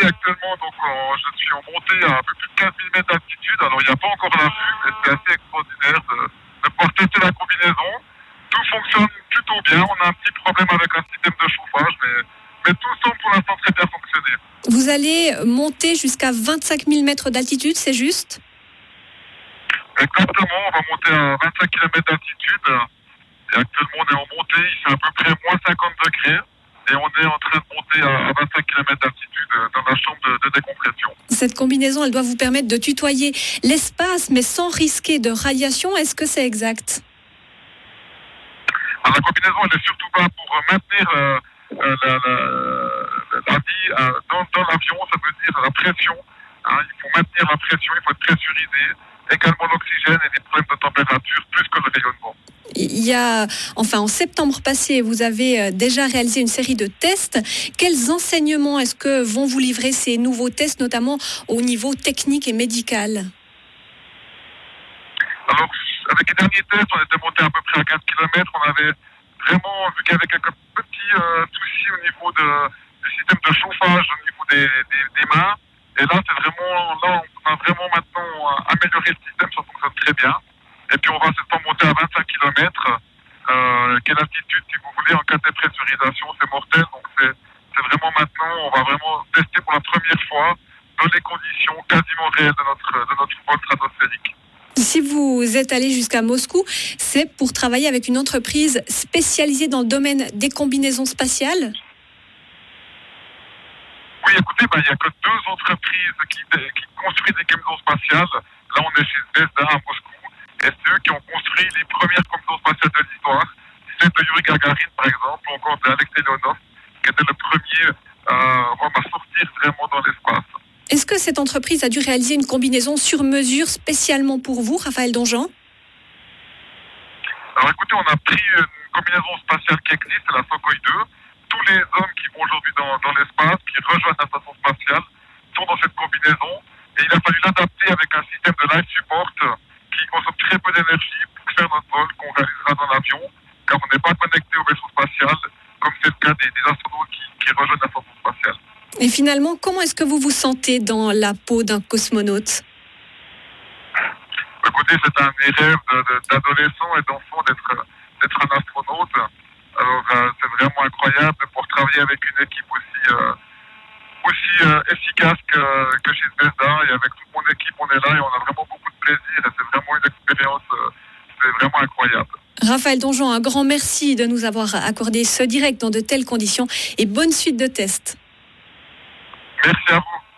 oui, actuellement, donc, je suis en montée à un peu plus de 15 000 mètres d'altitude. Alors, il n'y a pas encore la vue, mais c'est assez extraordinaire de pouvoir tester la combinaison. Tout fonctionne plutôt bien. On a un petit problème avec un système de chauffage, mais tout semble pour l'instant très bien fonctionner. Vous allez monter jusqu'à 25 000 mètres d'altitude, c'est juste ? Exactement, on va monter à 25 km d'altitude. Et actuellement, on est en montée, il fait à peu près moins 50 degrés. Et on est en train de monter à 25 km d'altitude dans la chambre de décompression. Cette combinaison, elle doit vous permettre de tutoyer l'espace, mais sans risquer de radiation. Est-ce que c'est exact ? Alors, la combinaison, elle est surtout là pour maintenir la vie dans l'avion, ça veut dire la pression. Il faut maintenir la pression, il faut être pressurisé. Également l'oxygène et des problèmes de température, plus que le rayonnement. En septembre passé, vous avez déjà réalisé une série de tests. Quels enseignements est-ce que vont vous livrer ces nouveaux tests, notamment au niveau technique et médical ? Alors, avec les derniers tests, on était monté à peu près à 15 km. On avait vraiment vu qu'il y avait quelques petits soucis au niveau du système de chauffage, au niveau des mains. Et là, on a vraiment maintenant amélioré le système, ça fonctionne très bien. Et puis, on va cette fois monter à 25 km, quelle altitude, si vous voulez, en cas de dépressurisation, c'est mortel. Donc, c'est vraiment maintenant, on va vraiment tester pour la première fois dans les conditions quasiment réelles de notre vol stratosphérique. Si vous êtes allé jusqu'à Moscou, c'est pour travailler avec une entreprise spécialisée dans le domaine des combinaisons spatiales ? Oui, écoutez, il n'y a que 2 entreprises qui construisent des combinaisons spatiales. Là, on est chez Zvezda à Moscou. Et c'est eux qui ont construit les premières combinaisons spatiales de l'histoire. Celle de Yuri Gagarin, par exemple, ou encore d'Alexei Leonov, qui était le premier à sortir vraiment dans l'espace. Est-ce que cette entreprise a dû réaliser une combinaison sur mesure spécialement pour vous, Raphaël Donjean ? Alors écoutez, on a pris une combinaison spatiale qui existe, c'est la Sukhoi 2. Tous les hommes qui vont aujourd'hui dans l'espace, qui rejoignent la station spatiale, sont dans cette combinaison. Et il a fallu l'adapter avec un système de life support qui consomme très peu d'énergie pour faire notre vol qu'on réalisera dans l'avion, car on n'est pas connecté au vaisseau spatial, comme c'est le cas des astronautes qui rejoignent la station spatiale. Et finalement, comment est-ce que vous vous sentez dans la peau d'un cosmonaute ? Écoutez, c'est un des rêves d'adolescents et d'enfants d'être un astronaute. Alors, c'est vraiment incroyable de pouvoir travailler avec une équipe aussi efficace que chez Zvezda. Et avec toute mon équipe, on est là et on a vraiment beaucoup de plaisir. Et c'est vraiment une expérience, c'est vraiment incroyable. Raphaël Donjean, un grand merci de nous avoir accordé ce direct dans de telles conditions et bonne suite de tests. Merci à vous.